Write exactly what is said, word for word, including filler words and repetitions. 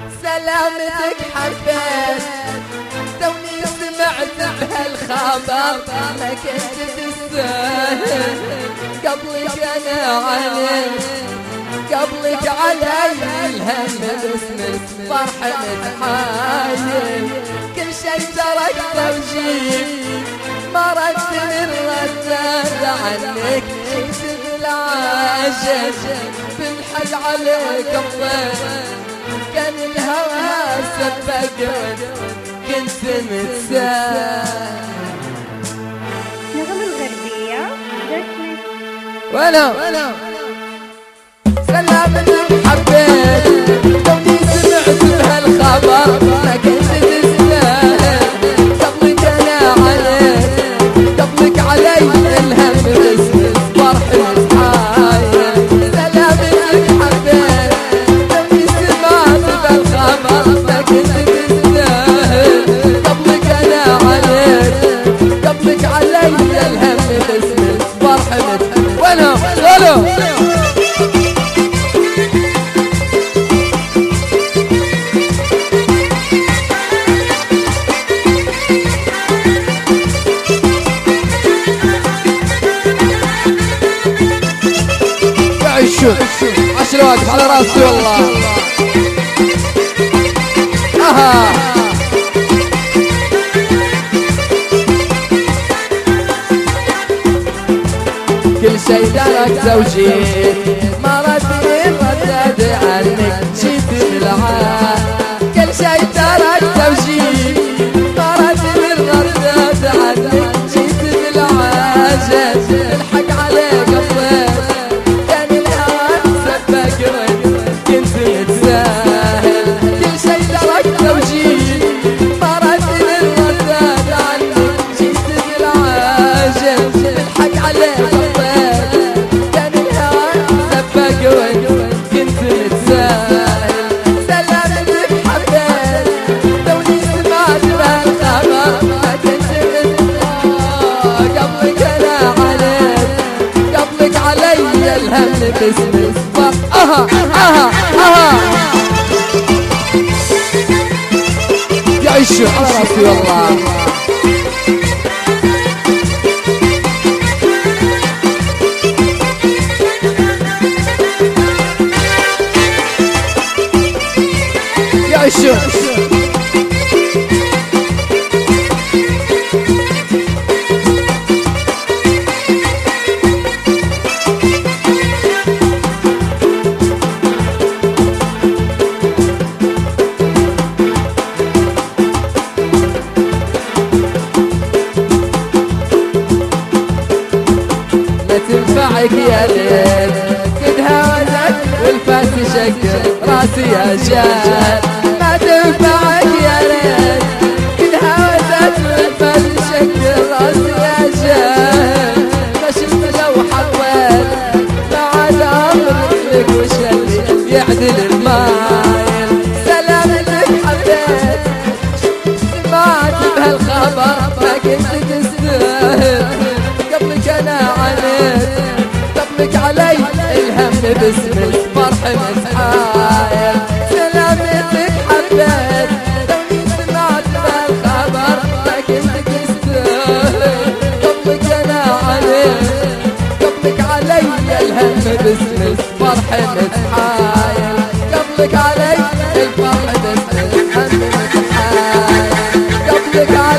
سلامتك حبيت توني سمعت بهالخبر ما كنت تستاهل قبلك انا عليك قبلك علي الهم باسم فرح متحايل كل شي تركته وجيت ما ردني الرداد عنك شفت بالعاشق بالحق عليك الضيف كان الهوى سبق كنت متساهل. نغم الغربية وانا وانا سلامتك حبيت توني سمعت بهالخبر ما كنت تستاهل قبلك انا عليك قبلك علي الهم باسم فرح متحايل. سلامتك حبيت توني سمعت بهالخبر ما كنت تستاهل قبلك انا عليك قبلك علي الهم باسم فرح متحايل. وانا غلو عشر واقف على راسي والله. اها كل شي ترك زوجيت ما ردني ردد عنك جيت بالعاد كل شي ترك زوجيت ما ردني ردد عنك جيت بالعاد الحق عليك الضيف كنت متساهل كل شي تركته وجيت ما ردني الرداد عنك جيت بالعاجل الحق عليك الضيف كان الهوى سبق وانت كنت متساهل. سلامتك حبيت توني سمعت بهالخبر ما كنت متساهل قبلك انا عليك قبلك علي الهم باسم اها اها اها يعيشوا على راسي والله. يعيشوا تنفعك يا ليل قد هوزت والفات شكل راسي يا شال ما تنفعك يا ليل قد هوزت والفات شكل راسي يا شال ما شفت لو حطيت ما عاد امرك لك وش اللي يعدل المايل. سلامتك حبيت سمعت بهالخبر ما كنت تستاهل قبلك انا عليك قبلك علي الهم باسم الفرح متحايل. سلامتك حبيت توني سمعت بهالخبر ما كنت تستاهل قبلك انا عليك قبلك علي الهم باسم الفرح متحايل قبلك علي الفرح باسم الهم متحايل قبلك علي